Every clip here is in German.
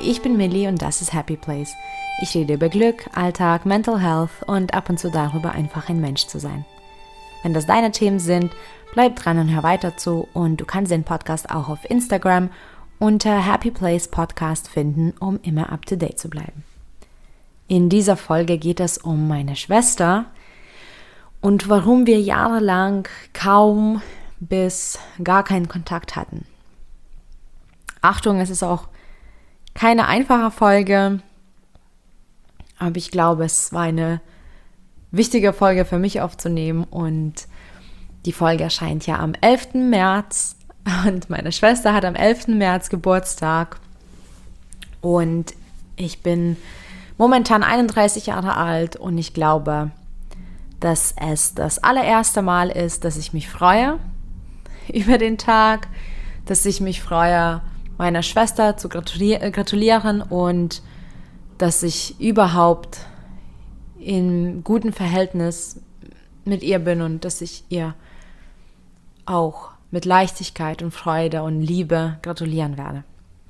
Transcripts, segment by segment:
ich bin Millie und das ist Happy Place. Ich rede über Glück, Alltag, Mental Health und ab und zu darüber, einfach ein Mensch zu sein. Wenn das deine Themen sind, bleib dran und hör weiter zu und du kannst den Podcast auch auf Instagram unter Happy Place Podcast finden, um immer up to date zu bleiben. In dieser Folge geht es um meine Schwester und warum wir jahrelang kaum bis gar keinen Kontakt hatten. Achtung, es ist auch keine einfache Folge, aber ich glaube, es war eine wichtige Folge für mich aufzunehmen und die Folge erscheint ja am 11. März und meine Schwester hat am 11. März Geburtstag und ich bin momentan 31 Jahre alt und ich glaube, dass es das allererste Mal ist, dass ich mich freue über den Tag, dass ich mich freue, meiner Schwester zu gratulieren und dass ich überhaupt in gutem Verhältnis mit ihr bin und dass ich ihr auch mit Leichtigkeit und Freude und Liebe gratulieren werde.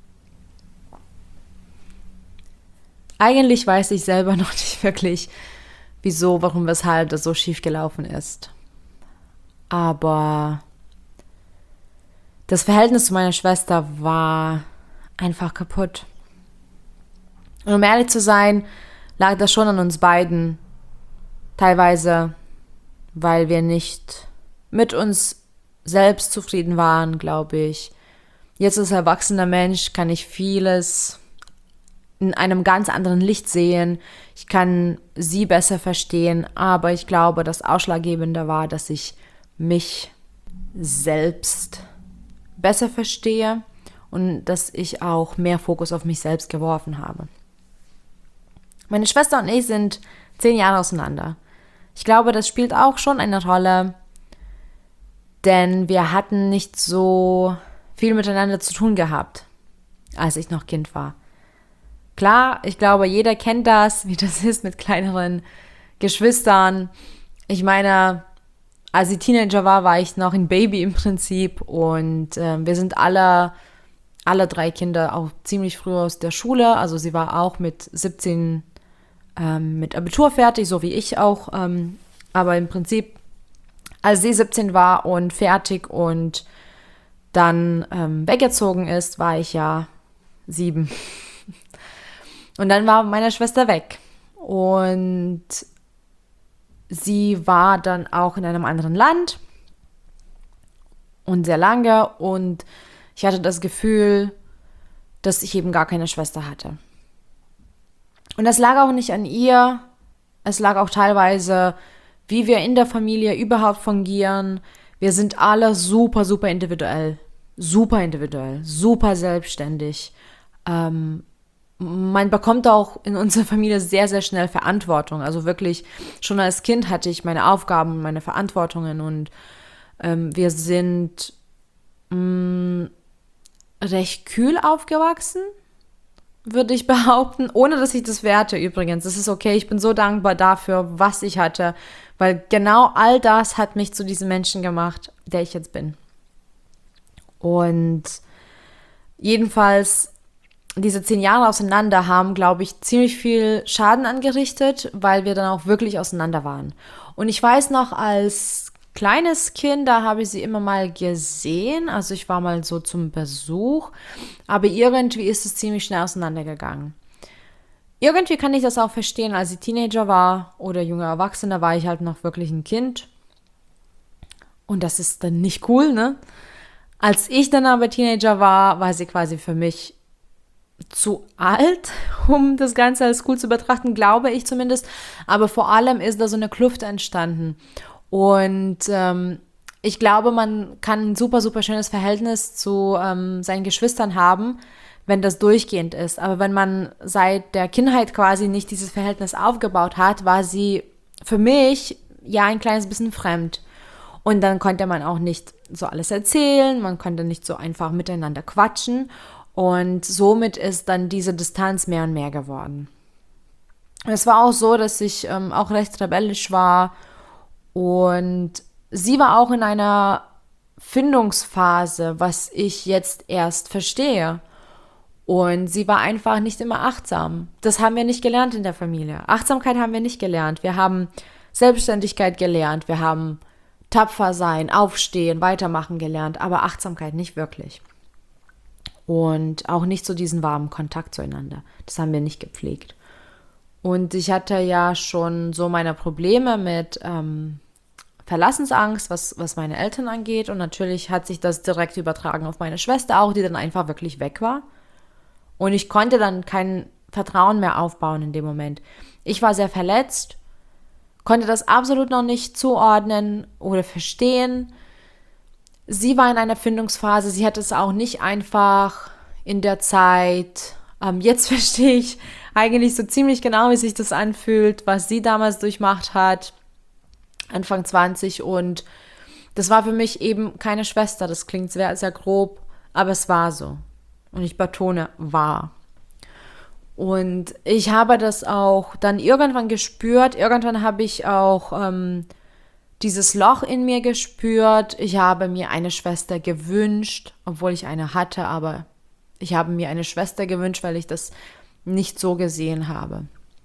Eigentlich weiß ich selber noch nicht wirklich, wieso, warum, weshalb das so schief gelaufen ist. Aber das Verhältnis zu meiner Schwester war einfach kaputt. Und um ehrlich zu sein, lag das schon an uns beiden. Teilweise, weil wir nicht mit uns selbst zufrieden waren, glaube ich. Jetzt als erwachsener Mensch kann ich vieles in einem ganz anderen Licht sehen. Ich kann sie besser verstehen, aber ich glaube, das Ausschlaggebende war, dass ich mich selbst besser verstehe und dass ich auch mehr Fokus auf mich selbst geworfen habe. Meine Schwester und ich sind 10 Jahre auseinander. Ich glaube, das spielt auch schon eine Rolle, denn wir hatten nicht so viel miteinander zu tun gehabt, als ich noch Kind war. Klar, ich glaube, jeder kennt das, wie das ist mit kleineren Geschwistern. Ich meine, als ich Teenager war ich noch ein Baby im Prinzip und wir sind alle 3 Kinder auch ziemlich früh aus der Schule. Also sie war auch mit 17 mit Abitur fertig, so wie ich auch. Aber im Prinzip, als sie 17 war und fertig und dann weggezogen ist, war ich ja 7. Und dann war meine Schwester weg. Und sie war dann auch in einem anderen Land und sehr lange. Und ich hatte das Gefühl, dass ich eben gar keine Schwester hatte. Und das lag auch nicht an ihr. Es lag auch teilweise, wie wir in der Familie überhaupt fungieren. Wir sind alle super, super individuell. Super selbstständig. Man bekommt auch in unserer Familie sehr, sehr schnell Verantwortung. Also wirklich, schon als Kind hatte ich meine Aufgaben und meine Verantwortungen und wir sind recht kühl aufgewachsen, würde ich behaupten, ohne dass ich das werte übrigens. Das ist okay, ich bin so dankbar dafür, was ich hatte, weil genau all das hat mich zu diesem Menschen gemacht, der ich jetzt bin. Und jedenfalls diese 10 Jahre auseinander haben, glaube ich, ziemlich viel Schaden angerichtet, weil wir dann auch wirklich auseinander waren. Und ich weiß noch, als kleines Kind, da habe ich sie immer mal gesehen, also ich war mal so zum Besuch, aber irgendwie ist es ziemlich schnell auseinandergegangen. Irgendwie kann ich das auch verstehen, als ich Teenager war oder junge Erwachsene, war ich halt noch wirklich ein Kind und das ist dann nicht cool, ne? Als ich dann aber Teenager war sie quasi für mich zu alt, um das Ganze als cool zu betrachten, glaube ich zumindest. Aber vor allem ist da so eine Kluft entstanden. Und ich glaube, man kann ein super, super schönes Verhältnis zu seinen Geschwistern haben, wenn das durchgehend ist. Aber wenn man seit der Kindheit quasi nicht dieses Verhältnis aufgebaut hat, war sie für mich ja ein kleines bisschen fremd. Und dann konnte man auch nicht so alles erzählen, man konnte nicht so einfach miteinander quatschen. Und somit ist dann diese Distanz mehr und mehr geworden. Es war auch so, dass ich auch recht rebellisch war und sie war auch in einer Findungsphase, was ich jetzt erst verstehe. Und sie war einfach nicht immer achtsam. Das haben wir nicht gelernt in der Familie. Achtsamkeit haben wir nicht gelernt. Wir haben Selbstständigkeit gelernt. Wir haben tapfer sein, aufstehen, weitermachen gelernt. Aber Achtsamkeit nicht wirklich. Und auch nicht so diesen warmen Kontakt zueinander. Das haben wir nicht gepflegt. Und ich hatte ja schon so meine Probleme mit Verlassensangst, was meine Eltern angeht. Und natürlich hat sich das direkt übertragen auf meine Schwester auch, die dann einfach wirklich weg war. Und ich konnte dann kein Vertrauen mehr aufbauen in dem Moment. Ich war sehr verletzt, konnte das absolut noch nicht zuordnen oder verstehen. Sie war in einer Findungsphase, sie hat es auch nicht einfach in der Zeit. Jetzt verstehe ich eigentlich so ziemlich genau, wie sich das anfühlt, was sie damals durchmacht hat, Anfang 20. Und das war für mich eben keine Schwester, das klingt sehr, sehr grob, aber es war so. Und ich betone, war. Und ich habe das auch dann irgendwann gespürt. Irgendwann habe ich auch dieses Loch in mir gespürt. Ich habe mir eine Schwester gewünscht, obwohl ich eine hatte, aber ich habe mir eine Schwester gewünscht, weil ich das nicht so gesehen habe.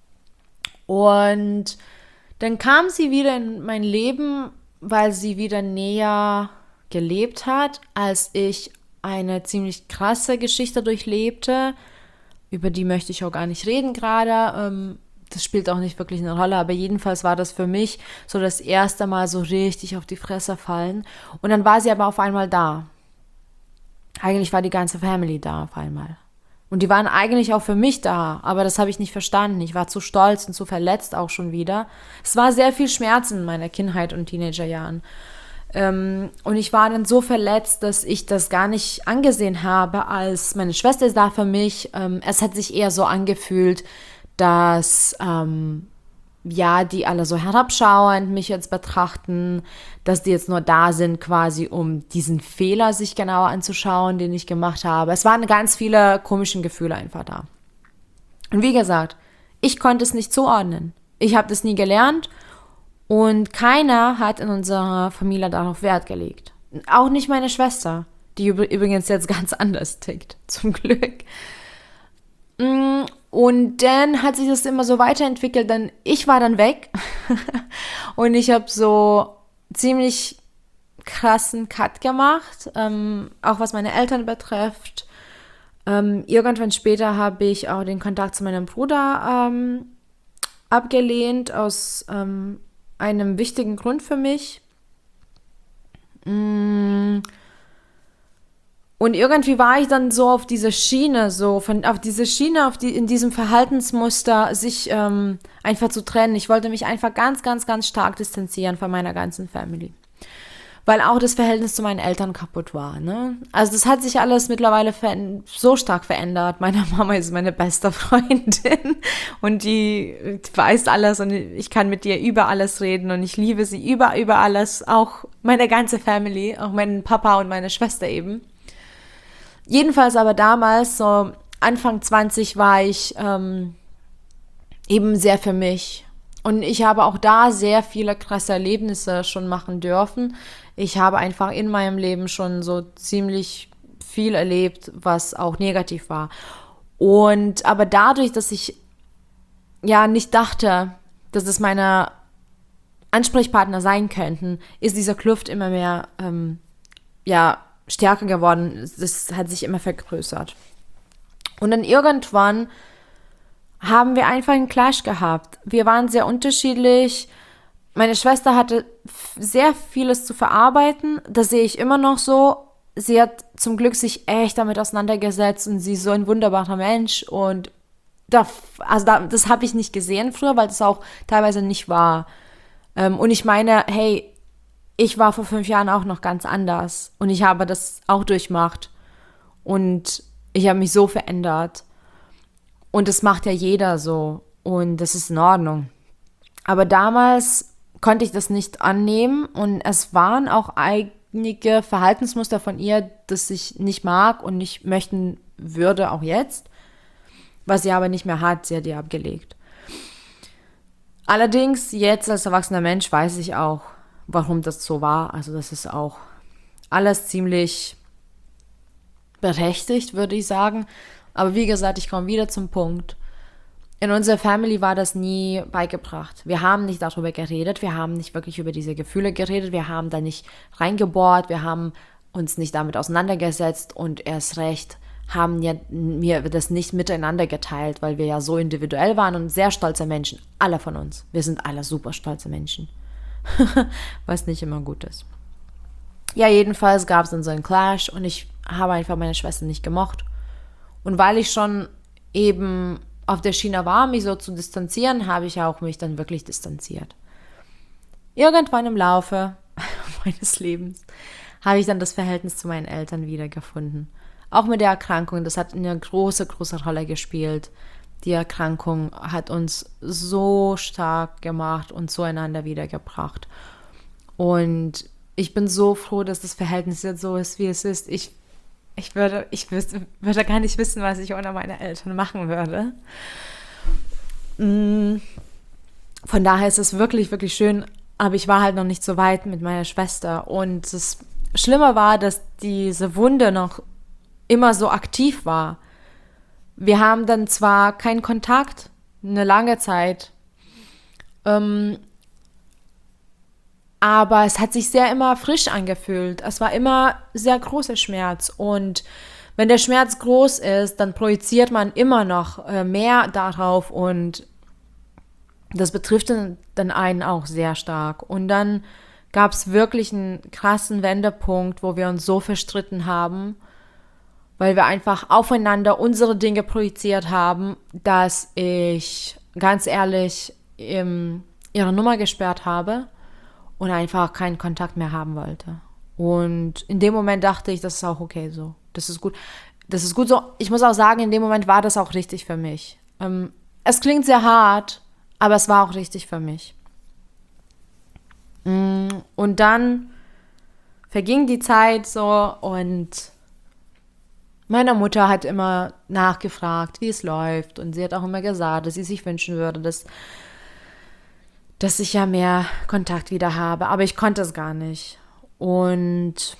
Und dann kam sie wieder in mein Leben, weil sie wieder näher gelebt hat, als ich eine ziemlich krasse Geschichte durchlebte. Über die möchte ich auch gar nicht reden gerade. Das spielt auch nicht wirklich eine Rolle, aber jedenfalls war das für mich so das erste Mal so richtig auf die Fresse fallen. Und dann war sie aber auf einmal da. Eigentlich war die ganze Family da auf einmal. Und die waren eigentlich auch für mich da, aber das habe ich nicht verstanden. Ich war zu stolz und zu verletzt auch schon wieder. Es war sehr viel Schmerz in meiner Kindheit und Teenagerjahren. Und ich war dann so verletzt, dass ich das gar nicht angesehen habe, als meine Schwester ist da für mich. Es hat sich eher so angefühlt, dass die alle so herabschauend mich jetzt betrachten, dass die jetzt nur da sind quasi, um diesen Fehler sich genauer anzuschauen, den ich gemacht habe. Es waren ganz viele komische Gefühle einfach da. Und wie gesagt, ich konnte es nicht zuordnen. Ich habe das nie gelernt. Und keiner hat in unserer Familie darauf Wert gelegt. Auch nicht meine Schwester, die übrigens jetzt ganz anders tickt, zum Glück. Und dann hat sich das immer so weiterentwickelt, denn ich war dann weg und ich habe so ziemlich krassen Cut gemacht, auch was meine Eltern betrifft. Irgendwann später habe ich auch den Kontakt zu meinem Bruder abgelehnt, aus einem wichtigen Grund für mich. Und irgendwie war ich dann so auf diese Schiene, in diesem Verhaltensmuster, sich einfach zu trennen. Ich wollte mich einfach ganz, ganz, ganz stark distanzieren von meiner ganzen Family. Weil auch das Verhältnis zu meinen Eltern kaputt war. Ne? Also das hat sich alles mittlerweile so stark verändert. Meine Mama ist meine beste Freundin und die weiß alles und ich kann mit ihr über alles reden und ich liebe sie über alles. Auch meine ganze Family, auch meinen Papa und meine Schwester eben. Jedenfalls aber damals, so Anfang 20, war ich eben sehr für mich. Und ich habe auch da sehr viele krasse Erlebnisse schon machen dürfen. Ich habe einfach in meinem Leben schon so ziemlich viel erlebt, was auch negativ war. Aber dadurch, dass ich ja nicht dachte, dass es meine Ansprechpartner sein könnten, ist dieser Kluft immer mehr stärker geworden. Das hat sich immer vergrößert. Und dann irgendwann haben wir einfach einen Clash gehabt. Wir waren sehr unterschiedlich. Meine Schwester hatte sehr vieles zu verarbeiten. Das sehe ich immer noch so. Sie hat zum Glück sich echt damit auseinandergesetzt und sie ist so ein wunderbarer Mensch. Und das habe ich nicht gesehen früher, weil das auch teilweise nicht war. Und ich meine, hey, ich war vor 5 Jahren auch noch ganz anders. Und ich habe das auch durchmacht. Und ich habe mich so verändert. Und das macht ja jeder so. Und das ist in Ordnung. Aber damals konnte ich das nicht annehmen. Und es waren auch einige Verhaltensmuster von ihr, das ich nicht mag und nicht möchten würde, auch jetzt. Was sie aber nicht mehr hat, sie hat die abgelegt. Allerdings, jetzt als erwachsener Mensch weiß ich auch, warum das so war. Also das ist auch alles ziemlich berechtigt, würde ich sagen. Aber wie gesagt, ich komme wieder zum Punkt. In unserer Family war das nie beigebracht. Wir haben nicht darüber geredet, wir haben nicht wirklich über diese Gefühle geredet, wir haben da nicht reingebohrt, wir haben uns nicht damit auseinandergesetzt und erst recht haben wir das nicht miteinander geteilt, weil wir ja so individuell waren und sehr stolze Menschen, alle von uns. Wir sind alle super stolze Menschen, was nicht immer gut ist. Ja, jedenfalls gab es dann so einen Clash und ich habe einfach meine Schwester nicht gemocht. Und weil ich schon eben auf der Schiene war, mich so zu distanzieren, habe ich auch mich dann wirklich distanziert. Irgendwann im Laufe meines Lebens habe ich dann das Verhältnis zu meinen Eltern wiedergefunden. Auch mit der Erkrankung, das hat eine große, große Rolle gespielt. Die Erkrankung hat uns so stark gemacht und zueinander wiedergebracht. Und ich bin so froh, dass das Verhältnis jetzt so ist, wie es ist. Ich würde gar nicht wissen, was ich ohne meine Eltern machen würde. Von daher ist es wirklich, wirklich schön, aber ich war halt noch nicht so weit mit meiner Schwester. Und das Schlimme war, dass diese Wunde noch immer so aktiv war. Wir haben dann zwar keinen Kontakt, eine lange Zeit, aber es hat sich sehr immer frisch angefühlt. Es war immer sehr großer Schmerz. Und wenn der Schmerz groß ist, dann projiziert man immer noch mehr darauf. Und das betrifft dann einen auch sehr stark. Und dann gab es wirklich einen krassen Wendepunkt, wo wir uns so verstritten haben, weil wir einfach aufeinander unsere Dinge projiziert haben, dass ich ganz ehrlich ihre Nummer gesperrt habe und einfach keinen Kontakt mehr haben wollte. Und in dem Moment dachte ich, das ist auch okay so. Das ist gut. Das ist gut so. Ich muss auch sagen, in dem Moment war das auch richtig für mich. Es klingt sehr hart, aber es war auch richtig für mich. Und dann verging die Zeit so und meine Mutter hat immer nachgefragt, wie es läuft. Und sie hat auch immer gesagt, dass sie sich wünschen würde, dass ich ja mehr Kontakt wieder habe. Aber ich konnte es gar nicht. Und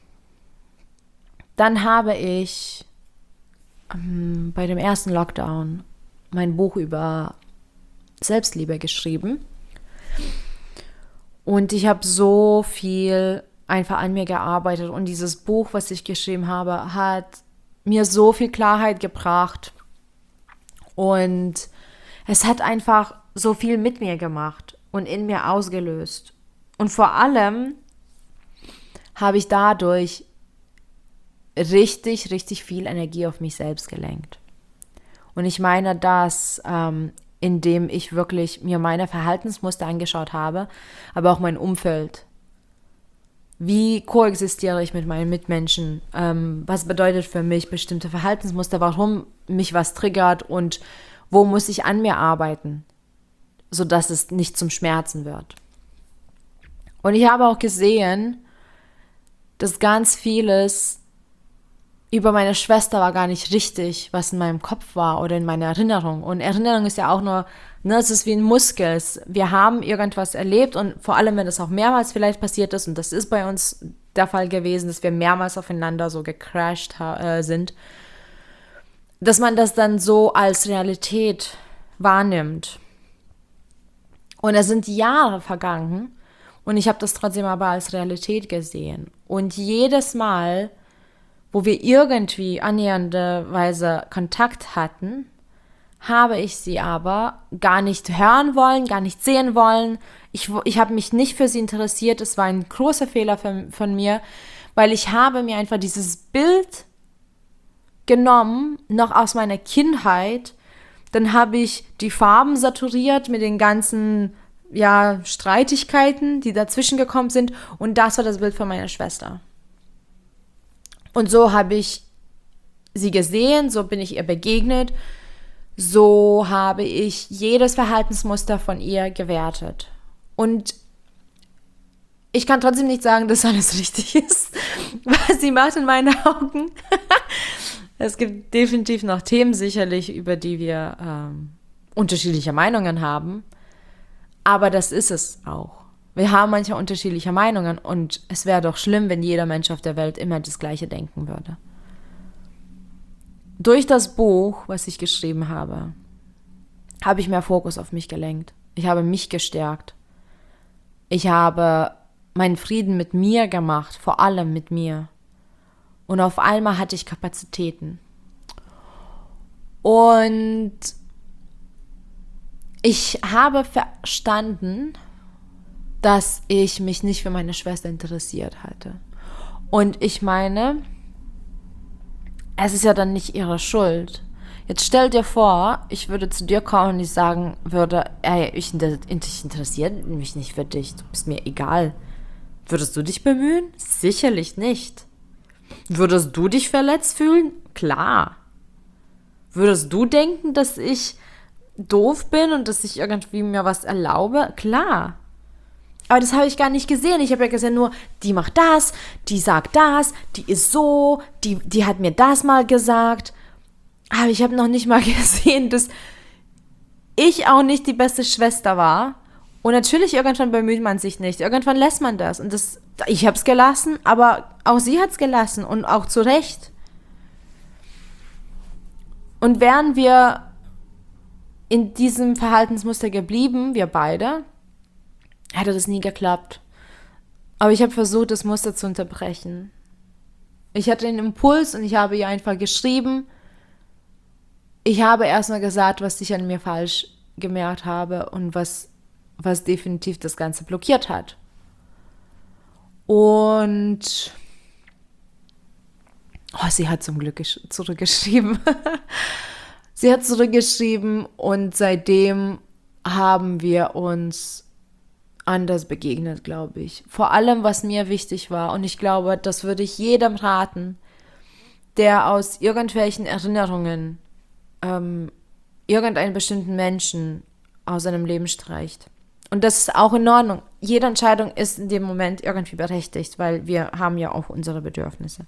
dann habe ich bei dem ersten Lockdown mein Buch über Selbstliebe geschrieben. Und ich habe so viel einfach an mir gearbeitet. Und dieses Buch, was ich geschrieben habe, hat mir so viel Klarheit gebracht. Und es hat einfach so viel mit mir gemacht und in mir ausgelöst. Und vor allem habe ich dadurch richtig, richtig viel Energie auf mich selbst gelenkt. Und ich meine das, indem ich wirklich mir meine Verhaltensmuster angeschaut habe, aber auch mein Umfeld. Wie koexistiere ich mit meinen Mitmenschen? Was bedeutet für mich bestimmte Verhaltensmuster? Warum mich was triggert? Und wo muss ich an mir arbeiten, sodass es nicht zum Schmerzen wird? Und ich habe auch gesehen, dass ganz vieles über meine Schwester war gar nicht richtig, was in meinem Kopf war oder in meiner Erinnerung. Und Erinnerung ist ja auch nur, es ist wie ein Muskel. Wir haben irgendwas erlebt und vor allem, wenn das auch mehrmals vielleicht passiert ist, und das ist bei uns der Fall gewesen, dass wir mehrmals aufeinander so gecrashed sind, dass man das dann so als Realität wahrnimmt. Und es sind Jahre vergangen und ich habe das trotzdem aber als Realität gesehen. Und jedes Mal, wo wir irgendwie annähernderweise Kontakt hatten, habe ich sie aber gar nicht hören wollen, gar nicht sehen wollen. Ich habe mich nicht für sie interessiert. Es war ein großer Fehler von mir, weil ich habe mir einfach dieses Bild genommen, noch aus meiner Kindheit. Dann habe ich die Farben saturiert mit den ganzen Streitigkeiten, die dazwischen gekommen sind. Und das war das Bild von meiner Schwester. Und so habe ich sie gesehen, so bin ich ihr begegnet, so habe ich jedes Verhaltensmuster von ihr gewertet. Und ich kann trotzdem nicht sagen, dass alles richtig ist, was sie macht in meinen Augen. Es gibt definitiv noch Themen sicherlich, über die wir unterschiedliche Meinungen haben. Aber das ist es auch. Wir haben manchmal unterschiedliche Meinungen und es wäre doch schlimm, wenn jeder Mensch auf der Welt immer das Gleiche denken würde. durch das Buch, was ich geschrieben habe ich mehr Fokus auf mich gelenkt. Ich habe mich gestärkt. Ich habe meinen Frieden mit mir gemacht, vor allem mit mir. Und auf einmal hatte ich Kapazitäten. Und ich habe verstanden, dass ich mich nicht für meine Schwester interessiert hatte. Und ich meine, es ist ja dann nicht ihre Schuld. Jetzt stell dir vor, ich würde zu dir kommen und ich sagen würde, ey, ich interessiere mich nicht für dich, du bist mir egal. Würdest du dich bemühen? Sicherlich nicht. Würdest du dich verletzt fühlen? Klar. Würdest du denken, dass ich doof bin und dass ich irgendwie mir was erlaube? Klar. Aber das habe ich gar nicht gesehen. Ich habe ja gesehen nur, die macht das, die sagt das, die ist so, die hat mir das mal gesagt. Aber ich habe noch nicht mal gesehen, dass ich auch nicht die beste Schwester war. Und natürlich, irgendwann bemüht man sich nicht. Irgendwann lässt man das. Und ich habe es gelassen, aber auch sie hat es gelassen. Und auch zu Recht. Und wären wir in diesem Verhaltensmuster geblieben, wir beide, hätte das nie geklappt. Aber ich habe versucht, das Muster zu unterbrechen. Ich hatte den Impuls und ich habe ihr einfach geschrieben. Ich habe erstmal gesagt, was ich an mir falsch gemerkt habe und was definitiv das Ganze blockiert hat. Und sie hat zum Glück zurückgeschrieben. Sie hat zurückgeschrieben und seitdem haben wir uns anders begegnet, glaube ich. Vor allem, was mir wichtig war. Und ich glaube, das würde ich jedem raten, der aus irgendwelchen Erinnerungen irgendeinen bestimmten Menschen aus seinem Leben streicht. Und das ist auch in Ordnung. Jede Entscheidung ist in dem Moment irgendwie berechtigt, weil wir haben ja auch unsere Bedürfnisse.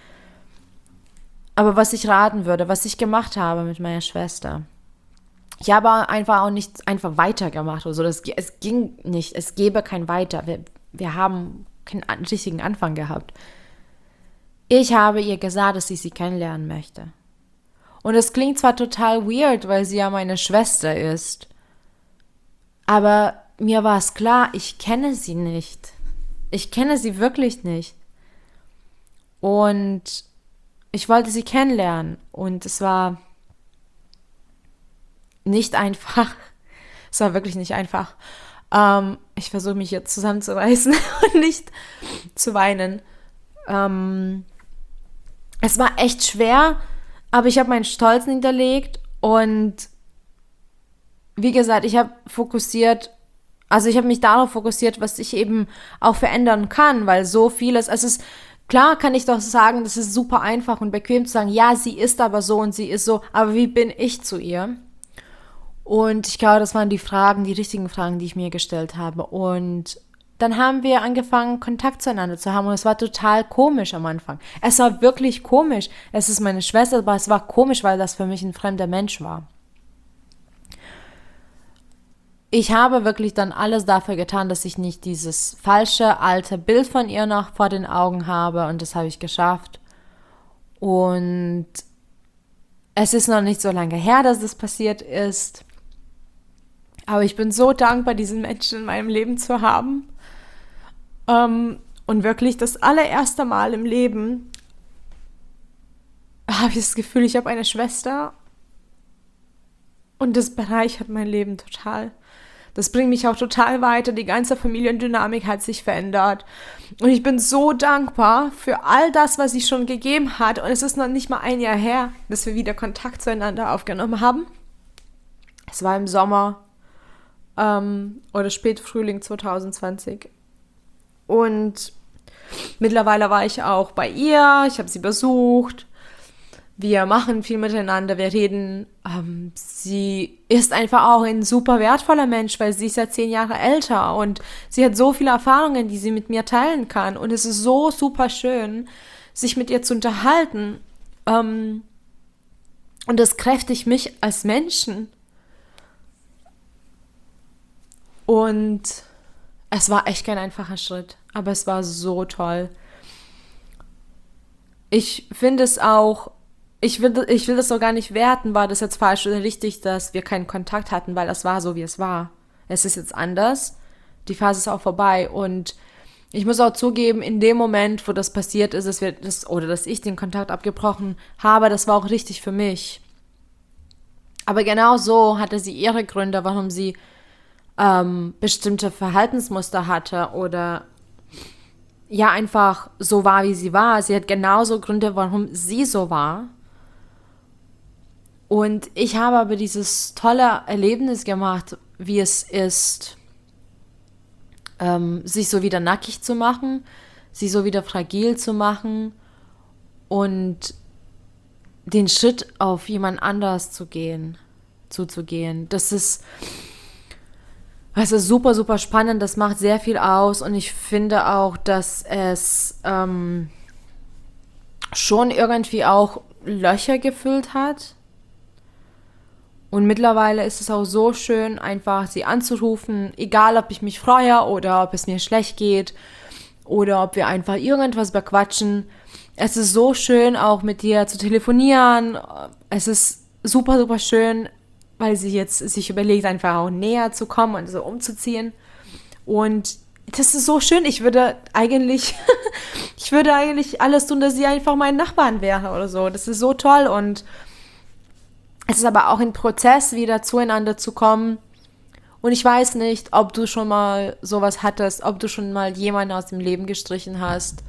Aber was ich raten würde, was ich gemacht habe mit meiner Schwester, ich habe einfach auch nicht einfach weitergemacht oder so. Es ging nicht, es gäbe kein Weiter. Wir haben keinen richtigen Anfang gehabt. Ich habe ihr gesagt, dass ich sie kennenlernen möchte. Und es klingt zwar total weird, weil sie ja meine Schwester ist, aber mir war es klar, ich kenne sie nicht. Ich kenne sie wirklich nicht. Und ich wollte sie kennenlernen und es war nicht einfach. Es war wirklich nicht einfach. Ich versuche mich jetzt zusammenzureißen und nicht zu weinen. Es war echt schwer, aber ich habe meinen Stolz niederlegt und wie gesagt, ich habe mich darauf fokussiert, was ich eben auch verändern kann, weil so vieles, klar kann ich doch sagen, das ist super einfach und bequem zu sagen, ja, sie ist aber so und sie ist so, aber wie bin ich zu ihr? Und ich glaube, das waren die richtigen Fragen, die ich mir gestellt habe. Und dann haben wir angefangen, Kontakt zueinander zu haben und es war total komisch am Anfang. Es war wirklich komisch. Es ist meine Schwester, aber es war komisch, weil das für mich ein fremder Mensch war. Ich habe wirklich dann alles dafür getan, dass ich nicht dieses falsche, alte Bild von ihr noch vor den Augen habe und das habe ich geschafft. Und es ist noch nicht so lange her, dass das passiert ist. Aber ich bin so dankbar, diesen Menschen in meinem Leben zu haben. Und wirklich das allererste Mal im Leben habe ich das Gefühl, ich habe eine Schwester und das bereichert mein Leben total. Das bringt mich auch total weiter. Die ganze Familiendynamik hat sich verändert. Und ich bin so dankbar für all das, was sie schon gegeben hat. Und es ist noch nicht mal ein Jahr her, dass wir wieder Kontakt zueinander aufgenommen haben. Es war im Sommer oder Spätfrühling 2020. Und mittlerweile war ich auch bei ihr. Ich habe sie besucht. Wir machen viel miteinander, wir reden. Sie ist einfach auch ein super wertvoller Mensch, weil sie ist ja 10 Jahre älter und sie hat so viele Erfahrungen, die sie mit mir teilen kann. Und es ist so super schön, sich mit ihr zu unterhalten. Und das kräftigt mich als Menschen. Und es war echt kein einfacher Schritt, aber es war so toll. Ich finde es auch ich will das so gar nicht werten, war das jetzt falsch oder richtig, dass wir keinen Kontakt hatten, weil das war so, wie es war. Es ist jetzt anders. Die Phase ist auch vorbei und ich muss auch zugeben, in dem Moment, wo das passiert ist, dass ich den Kontakt abgebrochen habe, das war auch richtig für mich. Aber genau so hatte sie ihre Gründe, warum sie bestimmte Verhaltensmuster hatte oder ja einfach so war, wie sie war. Sie hat genauso Gründe, warum sie so war. Und ich habe aber dieses tolle Erlebnis gemacht, wie es ist, sich so wieder nackig zu machen, sie so wieder fragil zu machen und den Schritt auf jemand anders zuzugehen. Das ist super, super spannend, das macht sehr viel aus und ich finde auch, dass es schon irgendwie auch Löcher gefüllt hat. Und mittlerweile ist es auch so schön, einfach sie anzurufen, egal ob ich mich freue oder ob es mir schlecht geht oder ob wir einfach irgendwas bequatschen. Es ist so schön, auch mit dir zu telefonieren. Es ist super, super schön, weil sie jetzt sich überlegt, einfach auch näher zu kommen und so umzuziehen. Und das ist so schön. Ich würde eigentlich alles tun, dass sie einfach mein Nachbarn wäre oder so. Das ist so toll und es ist aber auch ein Prozess, wieder zueinander zu kommen. Und ich weiß nicht, ob du schon mal sowas hattest, ob du schon mal jemanden aus dem Leben gestrichen hast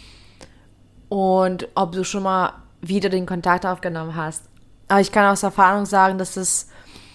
und ob du schon mal wieder den Kontakt aufgenommen hast. Aber ich kann aus Erfahrung sagen, dass es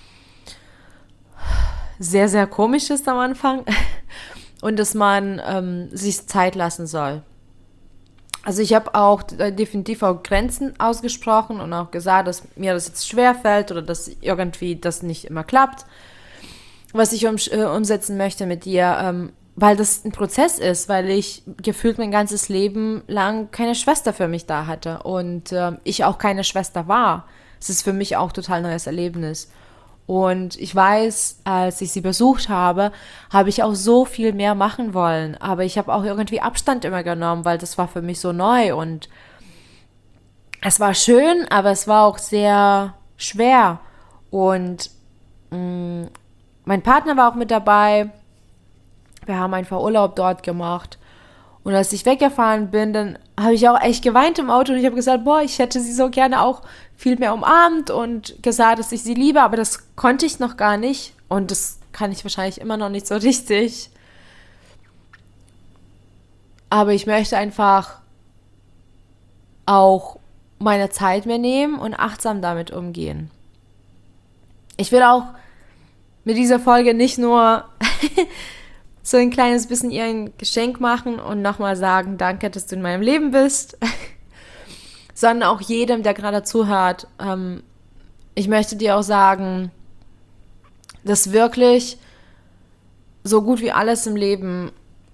sehr, sehr komisch ist am Anfang und dass man sich Zeit lassen soll. Also ich habe auch definitiv auch Grenzen ausgesprochen und auch gesagt, dass mir das jetzt schwerfällt oder dass irgendwie das nicht immer klappt, was ich umsetzen möchte mit dir, weil das ein Prozess ist, weil ich gefühlt mein ganzes Leben lang keine Schwester für mich da hatte und ich auch keine Schwester war. Es ist für mich auch total neues Erlebnis. Und ich weiß, als ich sie besucht habe, habe ich auch so viel mehr machen wollen. Aber ich habe auch irgendwie Abstand immer genommen, weil das war für mich so neu. Und es war schön, aber es war auch sehr schwer. Und mein Partner war auch mit dabei. Wir haben einfach Urlaub dort gemacht. Und als ich weggefahren bin, dann habe ich auch echt geweint im Auto und ich habe gesagt, boah, ich hätte sie so gerne auch viel mehr umarmt und gesagt, dass ich sie liebe, aber das konnte ich noch gar nicht und das kann ich wahrscheinlich immer noch nicht so richtig. Aber ich möchte einfach auch meine Zeit mir nehmen und achtsam damit umgehen. Ich will auch mit dieser Folge nicht nur so ein kleines bisschen ihr ein Geschenk machen und nochmal sagen, danke, dass du in meinem Leben bist, sondern auch jedem, der gerade zuhört. Ich möchte dir auch sagen, dass wirklich so gut wie alles im Leben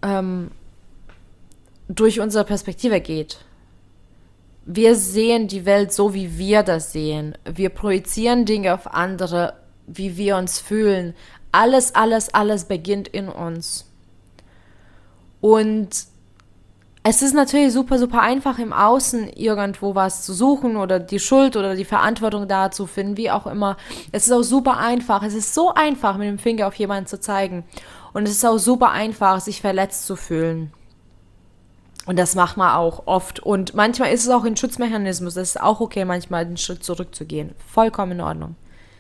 durch unsere Perspektive geht. Wir sehen die Welt so, wie wir das sehen. Wir projizieren Dinge auf andere, wie wir uns fühlen. Alles beginnt in uns. Und es ist natürlich super, super einfach im Außen irgendwo was zu suchen oder die Schuld oder die Verantwortung da zu finden, wie auch immer. Es ist auch super einfach. Es ist so einfach, mit dem Finger auf jemanden zu zeigen. Und es ist auch super einfach, sich verletzt zu fühlen. Und das macht man auch oft. Und manchmal ist es auch ein Schutzmechanismus. Es ist auch okay, manchmal einen Schritt zurückzugehen. Vollkommen in Ordnung.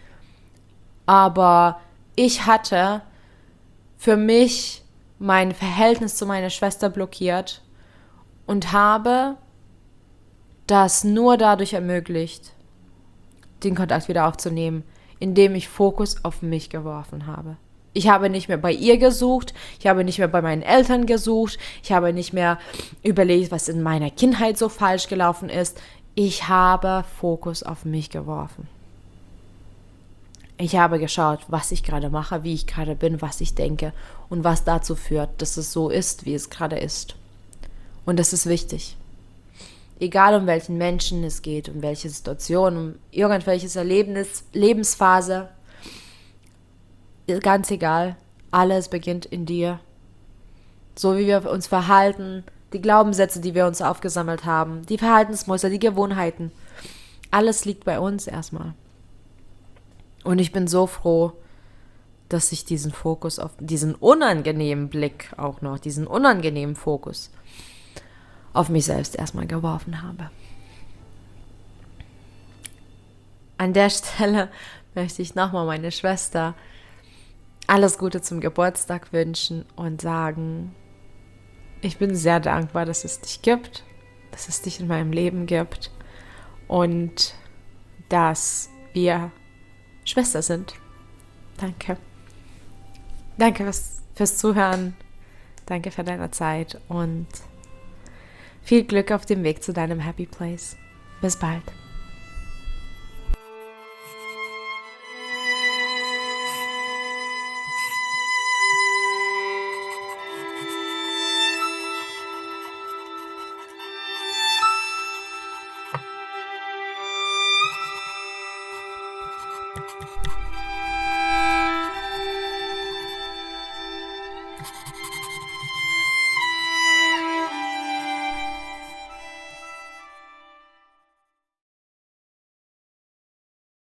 Aber ich hatte für mich mein Verhältnis zu meiner Schwester blockiert und habe das nur dadurch ermöglicht, den Kontakt wieder aufzunehmen, indem ich Fokus auf mich geworfen habe. Ich habe nicht mehr bei ihr gesucht, ich habe nicht mehr bei meinen Eltern gesucht, ich habe nicht mehr überlegt, was in meiner Kindheit so falsch gelaufen ist. Ich habe Fokus auf mich geworfen. Ich habe geschaut, was ich gerade mache, wie ich gerade bin, was ich denke und was dazu führt, dass es so ist, wie es gerade ist. Und das ist wichtig. Egal um welchen Menschen es geht, um welche Situation, um irgendwelches Erlebnis, Lebensphase, ganz egal, alles beginnt in dir. So wie wir uns verhalten, die Glaubenssätze, die wir uns aufgesammelt haben, die Verhaltensmuster, die Gewohnheiten, Alles liegt bei uns erstmal. Und ich bin so froh, dass ich diesen Fokus auf diesen unangenehmen Blick auch noch, diesen unangenehmen Fokus auf mich selbst erstmal geworfen habe. An der Stelle möchte ich nochmal meine Schwester alles Gute zum Geburtstag wünschen und sagen, ich bin sehr dankbar, dass es dich gibt, dass es dich in meinem Leben gibt und dass wir Schwester sind. Danke. Danke fürs Zuhören. Danke für deine Zeit und viel Glück auf dem Weg zu deinem Happy Place. Bis bald.